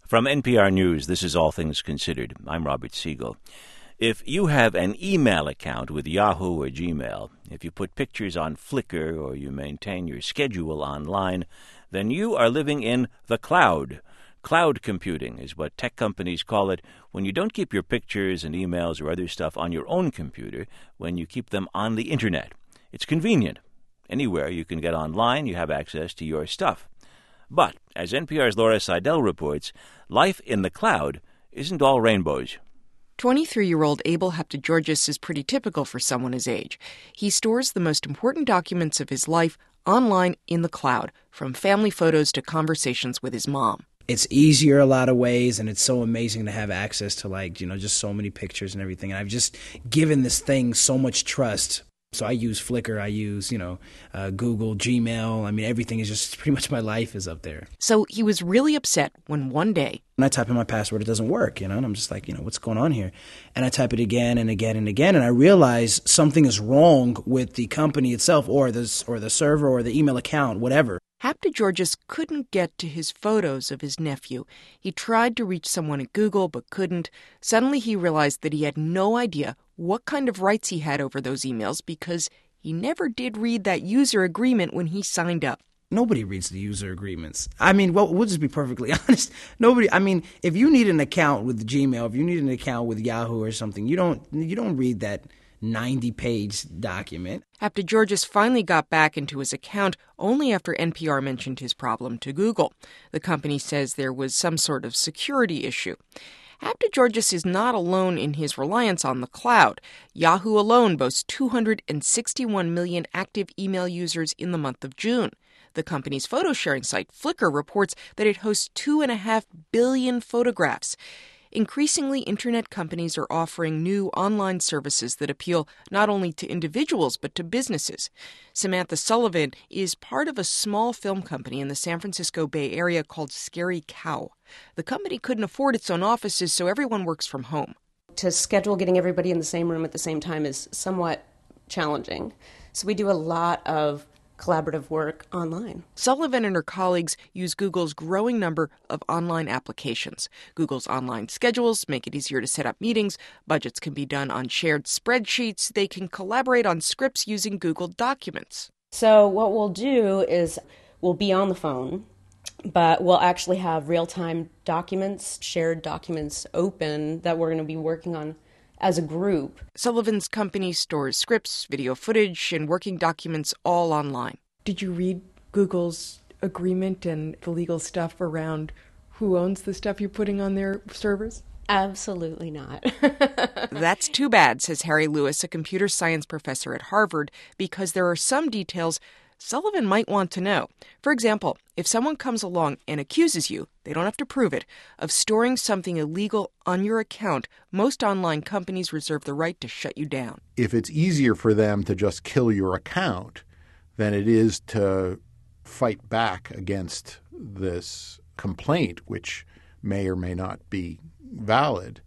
From NPR News, this is All Things Considered. I'm Robert Siegel. If you have an email account with Yahoo or Gmail, if you put pictures on Flickr or you maintain your schedule online, then you are living in the cloud. Cloud computing is what tech companies call it when you don't keep your pictures and emails or other stuff on your own computer, when you keep them on the Internet. It's convenient. Anywhere you can get online, you have access to your stuff. But, as NPR's Laura Seidel reports, life in the cloud isn't all rainbows. 23-year-old Abel Haptogorgis is pretty typical for someone his age. He stores the most important documents of his life online in the cloud, from family photos to conversations with his mom. It's easier a lot of ways, and it's so amazing to have access to, just so many pictures and everything. And I've just given this thing so much trust. So I use Flickr, I use, Google, Gmail. Everything is just pretty much my life is up there. So he was really upset when one day, when I type in my password, it doesn't work, and I'm just like, what's going on here? And I type it again and again and again, and I realize something is wrong with the company itself or the server or the email account, whatever. Haptogorgis couldn't get to his photos of his nephew. He tried to reach someone at Google but couldn't. Suddenly he realized that he had no idea what kind of rights he had over those emails because he never did read that user agreement when he signed up. Nobody reads the user agreements. We'll just be perfectly honest. Nobody. If you need an account with Gmail, if you need an account with Yahoo or something, you don't read that 90-page document. Haptogorgis finally got back into his account only after NPR mentioned his problem to Google. The company says there was some sort of security issue. Haptogorgis is not alone in his reliance on the cloud. Yahoo alone boasts 261 million active email users in the month of June. The company's photo-sharing site, Flickr, reports that it hosts 2.5 billion photographs. Increasingly, Internet companies are offering new online services that appeal not only to individuals but to businesses. Samantha Sullivan is part of a small film company in the San Francisco Bay Area called Scary Cow. The company couldn't afford its own offices, so everyone works from home. To schedule getting everybody in the same room at the same time is somewhat challenging. So we do a lot of collaborative work online. Sullivan and her colleagues use Google's growing number of online applications. Google's online schedules make it easier to set up meetings. Budgets can be done on shared spreadsheets. They can collaborate on scripts using Google Documents. So what we'll do is we'll be on the phone, but we'll actually have real-time documents, shared documents open that we're going to be working on as a group. Sullivan's company stores scripts, video footage, and working documents all online. Did you read Google's agreement and the legal stuff around who owns the stuff you're putting on their servers? Absolutely not. That's too bad, says Harry Lewis, a computer science professor at Harvard, because there are some details Sullivan might want to know. For example, if someone comes along and accuses you, they don't have to prove it, of storing something illegal on your account, most online companies reserve the right to shut you down. If it's easier for them to just kill your account than it is to fight back against this complaint, which may or may not be valid,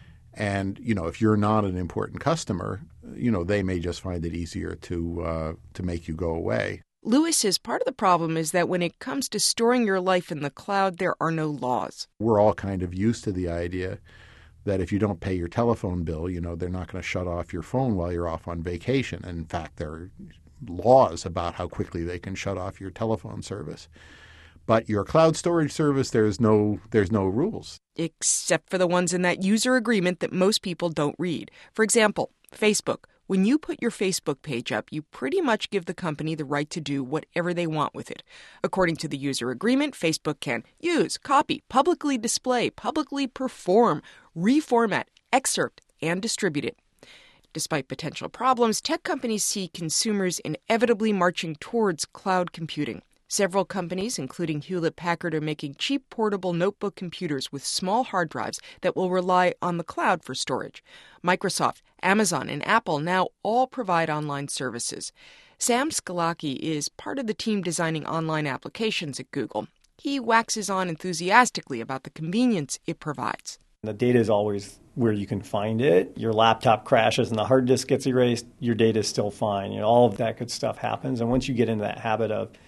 and, if you're not an important customer, they may just find it easier to make you go away. Lewis says part of the problem is that when it comes to storing your life in the cloud, there are no laws. We're all kind of used to the idea that if you don't pay your telephone bill, they're not going to shut off your phone while you're off on vacation. And in fact, there are laws about how quickly they can shut off your telephone service. But your cloud storage service, there's no rules. Except for the ones in that user agreement that most people don't read. For example, Facebook. When you put your Facebook page up, you pretty much give the company the right to do whatever they want with it. According to the user agreement, Facebook can use, copy, publicly display, publicly perform, reformat, excerpt, and distribute it. Despite potential problems, tech companies see consumers inevitably marching towards cloud computing. Several companies, including Hewlett-Packard, are making cheap portable notebook computers with small hard drives that will rely on the cloud for storage. Microsoft, Amazon, and Apple now all provide online services. Sam Scalacchi is part of the team designing online applications at Google. He waxes on enthusiastically about the convenience it provides. The data is always where you can find it. Your laptop crashes and the hard disk gets erased, your data is still fine. All of that good stuff happens. And once you get into that habit of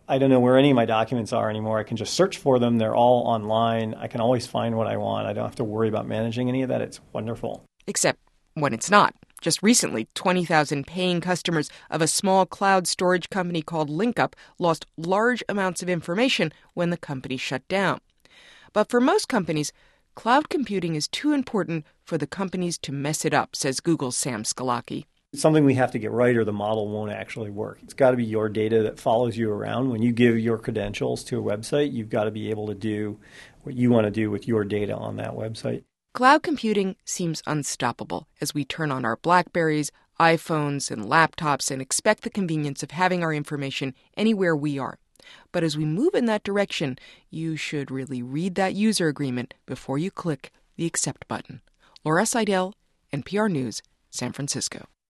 I don't know where any of my documents are anymore. I can just search for them. They're all online. I can always find what I want. I don't have to worry about managing any of that. It's wonderful. Except when it's not. Just recently, 20,000 paying customers of a small cloud storage company called LinkUp lost large amounts of information when the company shut down. But for most companies, cloud computing is too important for the companies to mess it up, says Google's Sam Scalacchi. It's something we have to get right or the model won't actually work. It's got to be your data that follows you around. When you give your credentials to a website, you've got to be able to do what you want to do with your data on that website. Cloud computing seems unstoppable as we turn on our BlackBerries, iPhones, and laptops and expect the convenience of having our information anywhere we are. But as we move in that direction, you should really read that user agreement before you click the accept button. Laura Seidel, NPR News, San Francisco.